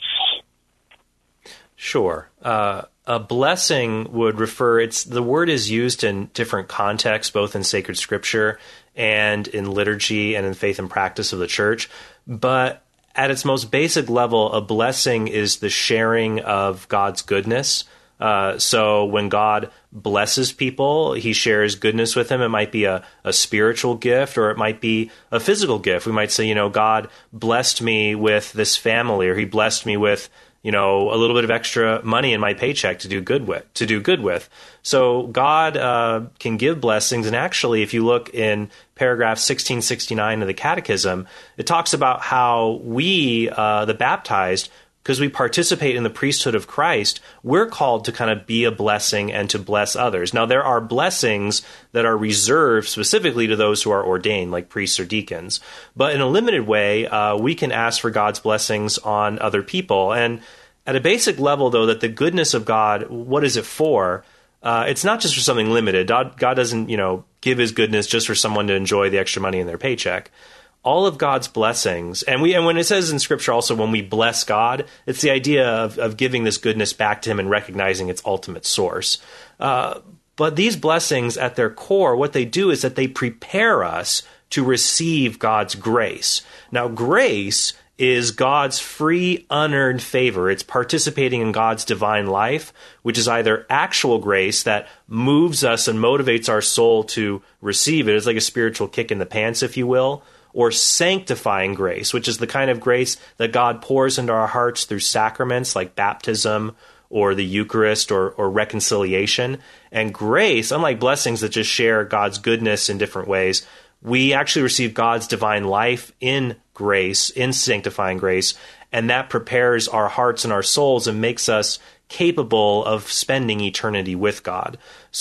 Sure. Uh, a blessing would refer, it's the word is used in different contexts, both in sacred scripture and in liturgy and in faith and practice of the church. But at its most basic level, a blessing is the sharing of God's goodness. Uh, so when God blesses people, he shares goodness with them. It might be a, a spiritual gift or it might be a physical gift. We might say, you know, God blessed me with this family, or he blessed me with, you know, a little bit of extra money in my paycheck to do good with, to do good with. So God uh, can give blessings. And actually, if you look in paragraph sixteen sixty-nine of the Catechism, it talks about how we, uh, the baptized, because we participate in the priesthood of Christ, we're called to kind of be a blessing and to bless others. Now, there are blessings that are reserved specifically to those who are ordained, like priests or deacons. But in a limited way, uh, we can ask for God's blessings on other people. And at a basic level, though, that the goodness of God, what is it for? Uh, it's not just for something limited. God, God doesn't, you know, give his goodness just for someone to enjoy the extra money in their paycheck. All of God's blessings, and we and when it says in Scripture also when we bless God, it's the idea of, of giving this goodness back to him and recognizing its ultimate source. Uh, but these blessings at their core, what they do is that they prepare us to receive God's grace. Now, grace is God's free, unearned favor. It's participating in God's divine life, which is either actual grace that moves us and motivates our soul to receive it. It's like a spiritual kick in the pants, if you will, or sanctifying grace, which is the kind of grace that God pours into our hearts through sacraments like baptism or the Eucharist or, or reconciliation. And grace, unlike blessings that just share God's goodness in different ways, we actually receive God's divine life in grace, in sanctifying grace, and that prepares our hearts and our souls and makes us capable of spending eternity with God.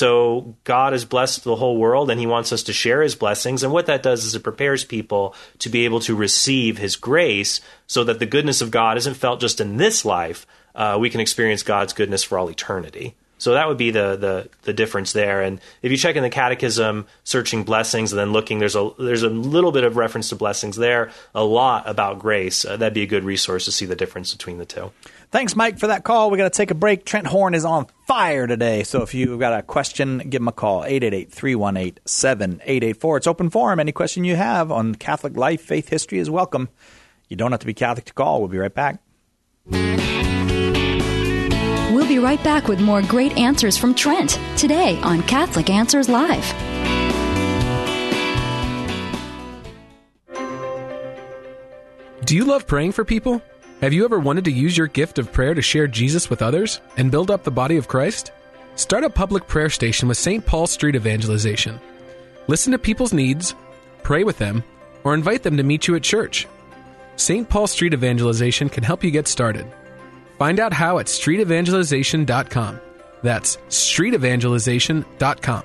So God has blessed the whole world, and he wants us to share his blessings. And what that does is it prepares people to be able to receive his grace so that the goodness of God isn't felt just in this life. Uh, we can experience God's goodness for all eternity. So that would be the, the the difference there. And if you check in the Catechism, searching blessings and then looking, there's a there's a little bit of reference to blessings there, a lot about grace. Uh, that'd be a good resource to see the difference between the two. Thanks, Mike, for that call. We got to take a break. Trent Horn is on fire today. So if you've got a question, give him a call, eight eight eight, three one eight, seven eight eight four. It's open forum. Any question you have on Catholic life, faith, history is welcome. You don't have to be Catholic to call. We'll be right back. We'll be right back with more great answers from Trent today on Catholic Answers Live. Do you love praying for people? Have you ever wanted to use your gift of prayer to share Jesus with others and build up the body of Christ? Start a public prayer station with Saint Paul Street Evangelization. Listen to people's needs, pray with them, or invite them to meet you at church. Saint Paul Street Evangelization can help you get started. Find out how at street evangelization dot com. That's street evangelization dot com.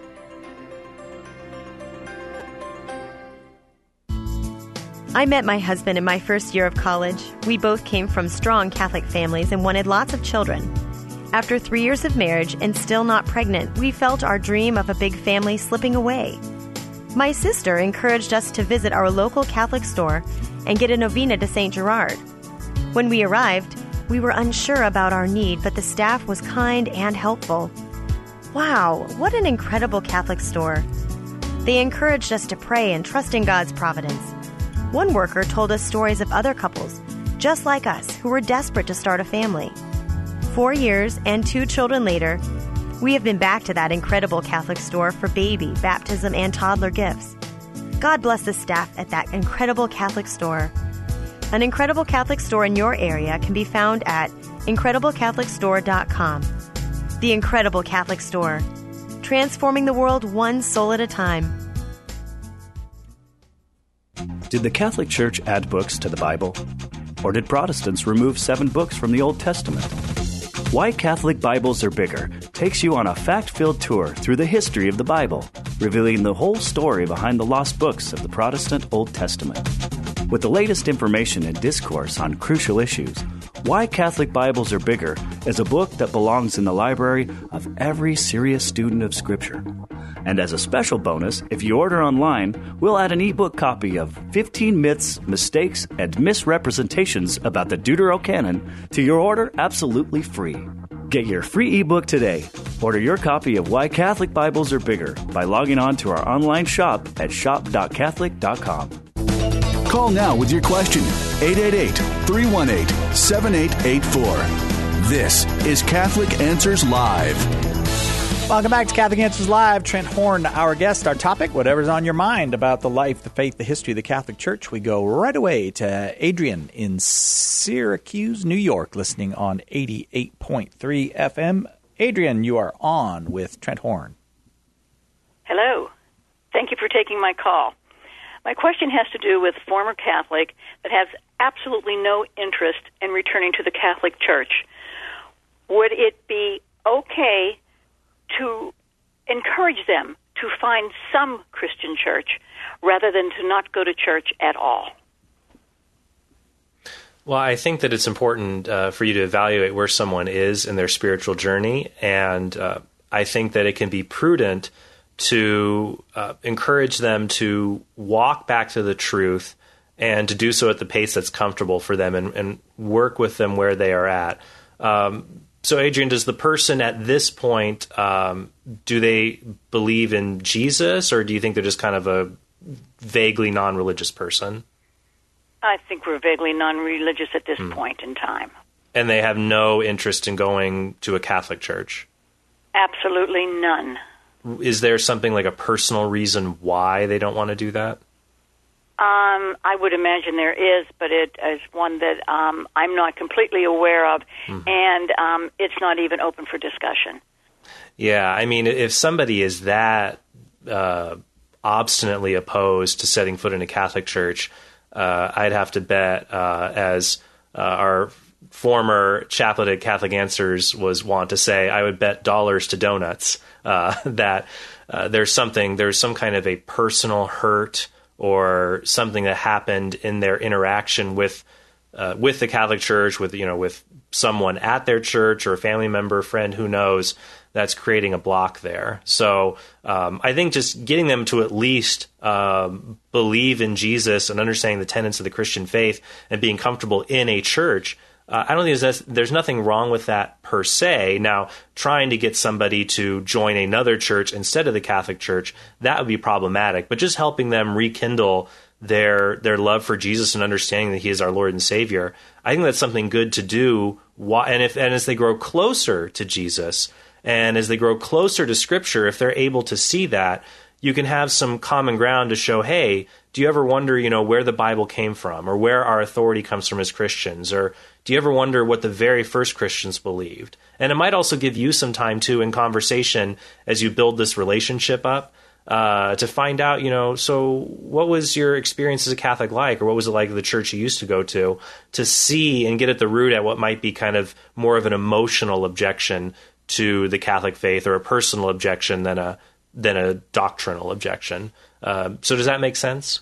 I met my husband in my first year of college. We both came from strong Catholic families and wanted lots of children. After three years of marriage and still not pregnant, we felt our dream of a big family slipping away. My sister encouraged us to visit our local Catholic store and get a novena to Saint Gerard. When we arrived, we were unsure about our need, but the staff was kind and helpful. Wow, what an incredible Catholic store. They encouraged us to pray and trust in God's providence. One worker told us stories of other couples, just like us, who were desperate to start a family. Four years and two children later, we have been back to that incredible Catholic store for baby, baptism, and toddler gifts. God bless the staff at that incredible Catholic store. An incredible Catholic store in your area can be found at incredible catholic store dot com. The Incredible Catholic Store, transforming the world one soul at a time. Did the Catholic Church add books to the Bible? Or did Protestants remove seven books from the Old Testament? Why Catholic Bibles Are Bigger takes you on a fact-filled tour through the history of the Bible, revealing the whole story behind the lost books of the Protestant Old Testament. With the latest information and discourse on crucial issues, Why Catholic Bibles Are Bigger is a book that belongs in the library of every serious student of Scripture. And as a special bonus, if you order online, we'll add an ebook copy of fifteen Myths, Mistakes, and Misrepresentations about the Deuterocanon to your order absolutely free. Get your free ebook today. Order your copy of Why Catholic Bibles Are Bigger by logging on to our online shop at shop dot catholic dot com. Call now with your question, eight eight eight, three one eight, seven eight eight four. This is Catholic Answers Live. Welcome back to Catholic Answers Live. Trent Horn, our guest, our topic, whatever's on your mind about the life, the faith, the history of the Catholic Church. We go right away to Adrian in Syracuse, New York, listening on eighty-eight point three F M. Adrian, you are on with Trent Horn. Hello. Thank you for taking my call. My question has to do with former Catholic that has absolutely no interest in returning to the Catholic Church. Would it be okay to encourage them to find some Christian church rather than to not go to church at all? Well, I think that it's important uh, for you to evaluate where someone is in their spiritual journey, and uh, I think that it can be prudent to uh, encourage them to walk back to the truth and to do so at the pace that's comfortable for them, and, and work with them where they are at. Um, so, Adrian, does the person at this point, um, do they believe in Jesus, or do you think they're just kind of a vaguely non-religious person? I think we're vaguely non-religious at this hmm. point in time. And they have no interest in going to a Catholic church? Absolutely none. Is there something like a personal reason why they don't want to do that? Um, I would imagine there is, but it is one that um, I'm not completely aware of, mm-hmm. and um, it's not even open for discussion. Yeah, I mean, if somebody is that uh, obstinately opposed to setting foot in a Catholic church, uh, I'd have to bet, uh, as uh, our former chaplain at Catholic Answers was wont to say, I would bet dollars to donuts uh, that uh, there's something, there's some kind of a personal hurt or something that happened in their interaction with uh, with the Catholic Church, with you know, with someone at their church or a family member, friend, who knows, that's creating a block there. So um, I think just getting them to at least um, believe in Jesus and understanding the tenets of the Christian faith and being comfortable in a church, Uh, I don't think there's, there's nothing wrong with that per se. Now, trying to get somebody to join another church instead of the Catholic Church, that would be problematic. But just helping them rekindle their their love for Jesus and understanding that He is our Lord and Savior, I think that's something good to do. And if and as they grow closer to Jesus and as they grow closer to Scripture, if they're able to see that, you can have some common ground to show, hey, do you ever wonder, you know, where the Bible came from, or where our authority comes from as Christians? Or do you ever wonder what the very first Christians believed? And it might also give you some time, too, in conversation as you build this relationship up, uh, to find out, you know, so what was your experience as a Catholic like, or what was it like at the church you used to go to, to see and get at the root at what might be kind of more of an emotional objection to the Catholic faith, or a personal objection than a than a doctrinal objection. Uh, so does that make sense?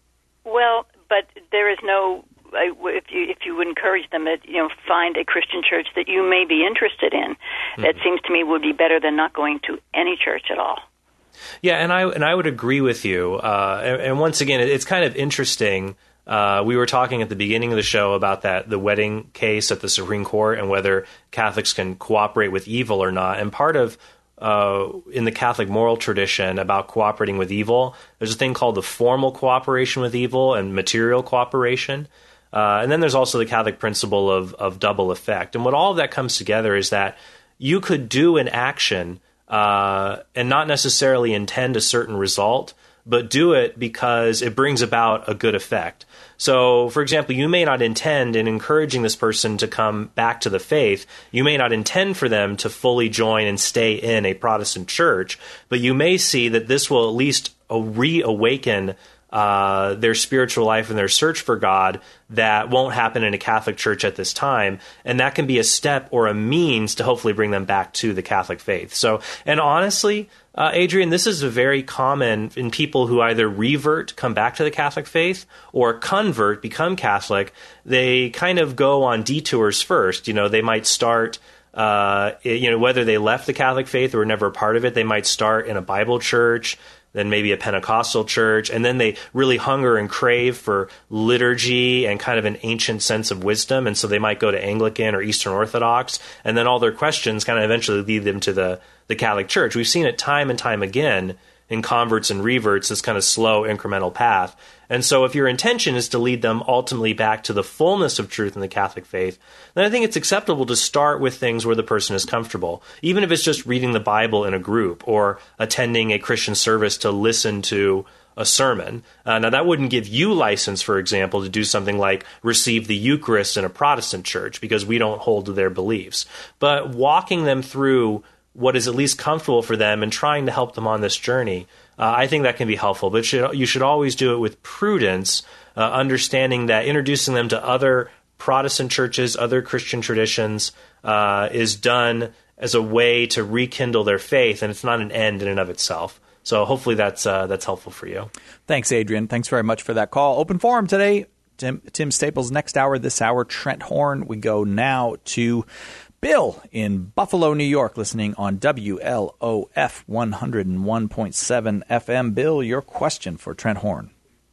Well, but there is no, if you if you would encourage them that, you know, find a Christian church that you may be interested in, mm-hmm. that seems to me would be better than not going to any church at all. Yeah, and I and I would agree with you. Uh, and, and once again, it's kind of interesting. Uh, we were talking at the beginning of the show about that the wedding case at the Supreme Court and whether Catholics can cooperate with evil or not. And part of uh, in the Catholic moral tradition about cooperating with evil, there's a thing called the formal cooperation with evil and material cooperation. Uh, and then there's also the Catholic principle of of double effect. And what all of that comes together is that you could do an action Uh, and not necessarily intend a certain result, but do it because it brings about a good effect. So, for example, you may not intend in encouraging this person to come back to the faith, you may not intend for them to fully join and stay in a Protestant church, but you may see that this will at least reawaken uh, their spiritual life and their search for God that won't happen in a Catholic church at this time. And that can be a step or a means to hopefully bring them back to the Catholic faith. So, and honestly, uh, Adrian, this is very common in people who either revert, come back to the Catholic faith, or convert, become Catholic. They kind of go on detours first. You know, they might start, uh, you know, whether they left the Catholic faith or were never a part of it, they might start in a Bible church, then maybe a Pentecostal church, and then they really hunger and crave for liturgy and kind of an ancient sense of wisdom, and so they might go to Anglican or Eastern Orthodox, and then all their questions kind of eventually lead them to the, the Catholic Church. We've seen it time and time again in converts and reverts, this kind of slow incremental path. And so if your intention is to lead them ultimately back to the fullness of truth in the Catholic faith, then I think it's acceptable to start with things where the person is comfortable, even if it's just reading the Bible in a group or attending a Christian service to listen to a sermon. Uh, now, that wouldn't give you license, for example, to do something like receive the Eucharist in a Protestant church, because we don't hold to their beliefs. But walking them through what is at least comfortable for them and trying to help them on this journey, uh, I think that can be helpful. But should, you should always do it with prudence, uh, understanding that introducing them to other Protestant churches, other Christian traditions, uh, is done as a way to rekindle their faith, and it's not an end in and of itself. So hopefully that's uh, that's helpful for you. Thanks, Adrian. Thanks very much for that call. Open forum today. Tim, Tim Staples next hour, this hour, Trent Horn. We go now to Bill in Buffalo, New York, listening on W L O F one oh one point seven F M. Bill, your question for Trent Horn.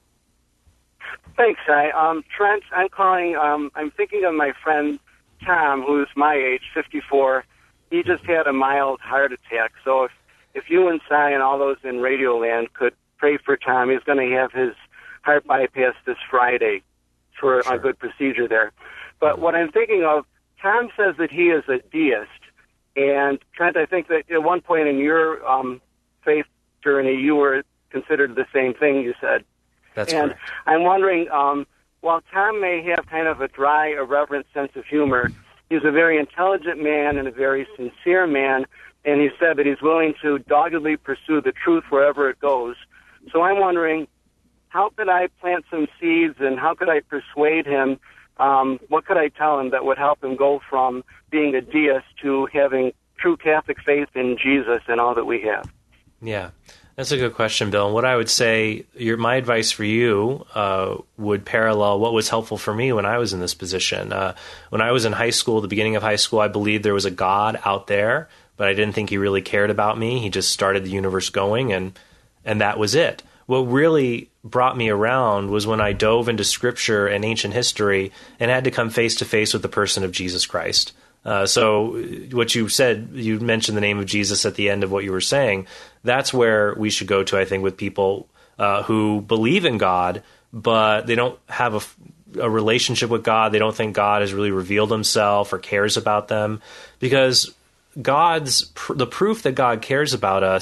Thanks, I. Um, Trent, I'm calling, um, I'm thinking of my friend Tom, who's my age, fifty-four. He just had a mild heart attack. So if, if you and Si and all those in Radio Land could pray for Tom, he's going to have his heart bypass this Friday for sure. a good procedure there. But what I'm thinking of, Tom says that he is a deist, and Trent, I think that at one point in your um, faith journey, you were considered the same thing, you said. That's and correct. I'm wondering, um, while Tom may have kind of a dry, irreverent sense of humor, he's a very intelligent man and a very sincere man, and he said that he's willing to doggedly pursue the truth wherever it goes. So I'm wondering, how could I plant some seeds, and how could I persuade him? Um, what could I tell him that would help him go from being a deist to having true Catholic faith in Jesus and all that we have? Yeah, that's a good question, Bill. And what I would say, your, my advice for you uh, would parallel what was helpful for me when I was in this position. Uh, when I was in high school, the beginning of high school, I believed there was a God out there, but I didn't think he really cared about me. He just started the universe going, and and that was it. What really brought me around was when I dove into Scripture and ancient history and had to come face to face with the person of Jesus Christ. Uh, so what you said, you mentioned the name of Jesus at the end of what you were saying. That's where we should go to, I think, with people uh, who believe in God, but they don't have a, a relationship with God. They don't think God has really revealed himself or cares about them, because God's pr- the proof that God cares about us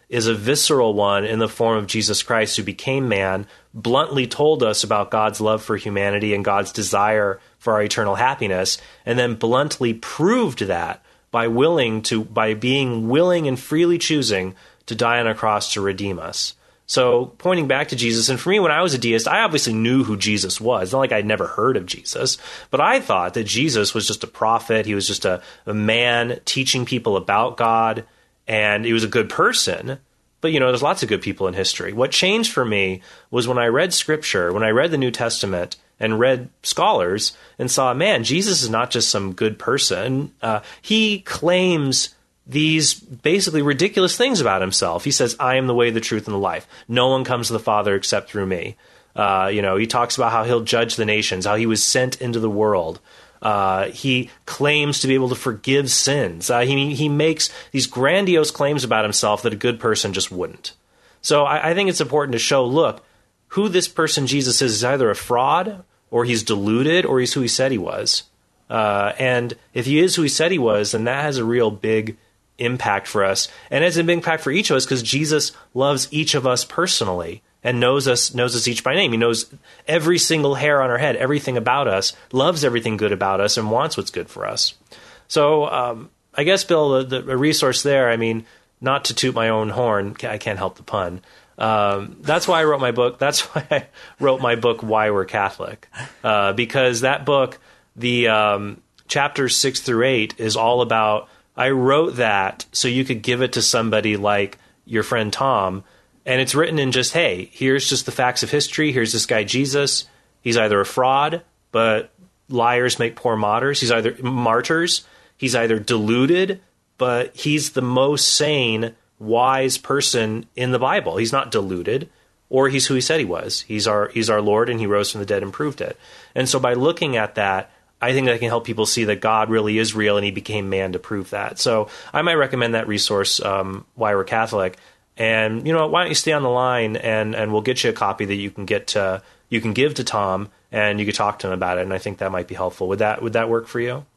is a visceral one in the form of Jesus Christ, who became man, bluntly told us about God's love for humanity and God's desire for our eternal happiness, and then bluntly proved that by willing to, by being willing and freely choosing to die on a cross to redeem us. So pointing back to Jesus, and for me, when I was a deist, I obviously knew who Jesus was. It's not like I'd never heard of Jesus, but I thought that Jesus was just a prophet. He was just a, a man teaching people about God, and he was a good person. But, you know, there's lots of good people in history. What changed for me was when I read Scripture, when I read the New Testament and read scholars and saw, man, Jesus is not just some good person. Uh, he claims these basically ridiculous things about himself. He says, I am the way, the truth, and the life. No one comes to the Father except through me. Uh, you know, he talks about how he'll judge the nations, how he was sent into the world. Uh, he claims to be able to forgive sins. Uh, he he makes these grandiose claims about himself that a good person just wouldn't. So I, I think it's important to show, look, who this person Jesus is is either a fraud, or he's deluded, or he's who he said he was. Uh, and if he is who he said he was, then that has a real big impact for us. And it's a big impact for each of us because Jesus loves each of us personally and knows us knows us each by name. He knows every single hair on our head, everything about us, loves everything good about us, and wants what's good for us. So um, I guess, Bill, the, the a resource there, I mean, not to toot my own horn, I can't help the pun. Um, that's why I wrote my book. That's why I wrote my book, Why We're Catholic, uh, because that book, the um, chapters six through eight, is all about, I wrote that so you could give it to somebody like your friend Tom, and it's written in just, hey, here's just the facts of history. Here's this guy Jesus. He's either a fraud, but liars make poor martyrs. He's either martyrs. He's either deluded, but he's the most sane, wise person in the Bible. He's not deluded, or he's who he said he was. He's our he's our Lord, and he rose from the dead and proved it. And so by looking at that, I think that can help people see that God really is real, and he became man to prove that. So I might recommend that resource, um, Why We're Catholic. And, you know, why don't you stay on the line, and, and we'll get you a copy that you can get to, you can give to Tom, and you can talk to him about it. And I think that might be helpful. Would that would that work for you?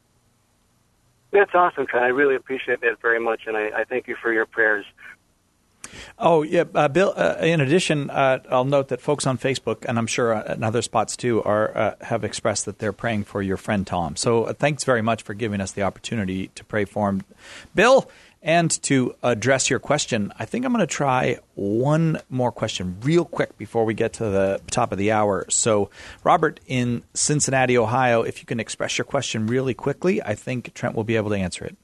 That's awesome, Ken. I really appreciate that very much, and I, I thank you for your prayers. Oh, yeah, uh, Bill, uh, in addition, uh, I'll note that folks on Facebook, and I'm sure uh, in other spots too, are uh, have expressed that they're praying for your friend Tom. So uh, thanks very much for giving us the opportunity to pray for him. Bill, and to address your question, I think I'm going to try one more question real quick before we get to the top of the hour. So, Robert in Cincinnati, Ohio, if you can express your question really quickly, I think Trent will be able to answer it.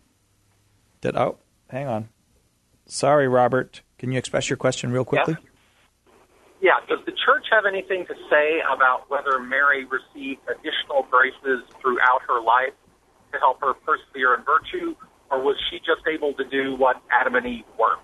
Did oh, hang on. Sorry, Robert. Can you express your question real quickly? Yeah. yeah. Does the church have anything to say about whether Mary received additional graces throughout her life to help her persevere in virtue, or was she just able to do what Adam and Eve weren't?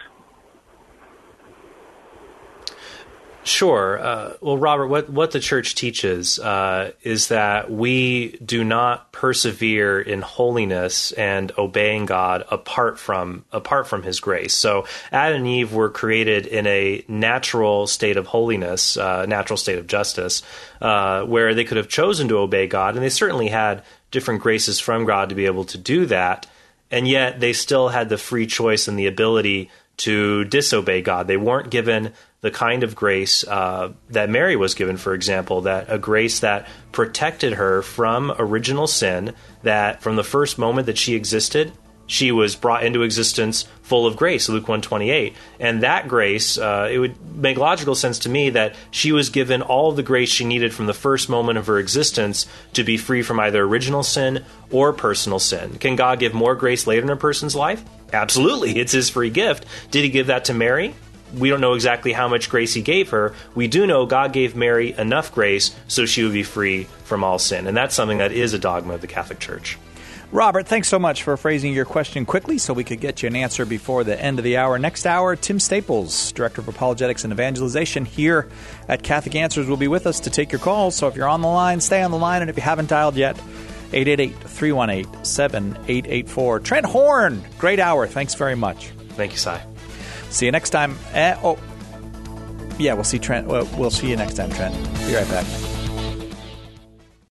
Sure. Uh, well, Robert, what, what the church teaches uh, is that we do not persevere in holiness and obeying God apart from apart from His grace. So Adam and Eve were created in a natural state of holiness, uh, natural state of justice, uh, where they could have chosen to obey God, and they certainly had different graces from God to be able to do that, and yet they still had the free choice and the ability to disobey God. They weren't given the kind of grace uh, that Mary was given, for example, that a grace that protected her from original sin, that from the first moment that she existed, she was brought into existence full of grace, Luke one twenty-eight. And that grace, uh, it would make logical sense to me that she was given all of the grace she needed from the first moment of her existence to be free from either original sin or personal sin. Can God give more grace later in a person's life? Absolutely. It's His free gift. Did He give that to Mary? We don't know exactly how much grace He gave her. We do know God gave Mary enough grace so she would be free from all sin. And that's something that is a dogma of the Catholic Church. Robert, thanks so much for phrasing your question quickly so we could get you an answer before the end of the hour. Next hour, Tim Staples, Director of Apologetics and Evangelization here at Catholic Answers, will be with us to take your calls. So if you're on the line, stay on the line. And if you haven't dialed yet, eight eight eight, three one eight, seven eight eight four. Trent Horn, great hour. Thanks very much. Thank you, Si. See you next time. Uh, oh, yeah, we'll see Trent. We'll see you next time, Trent. Be right back.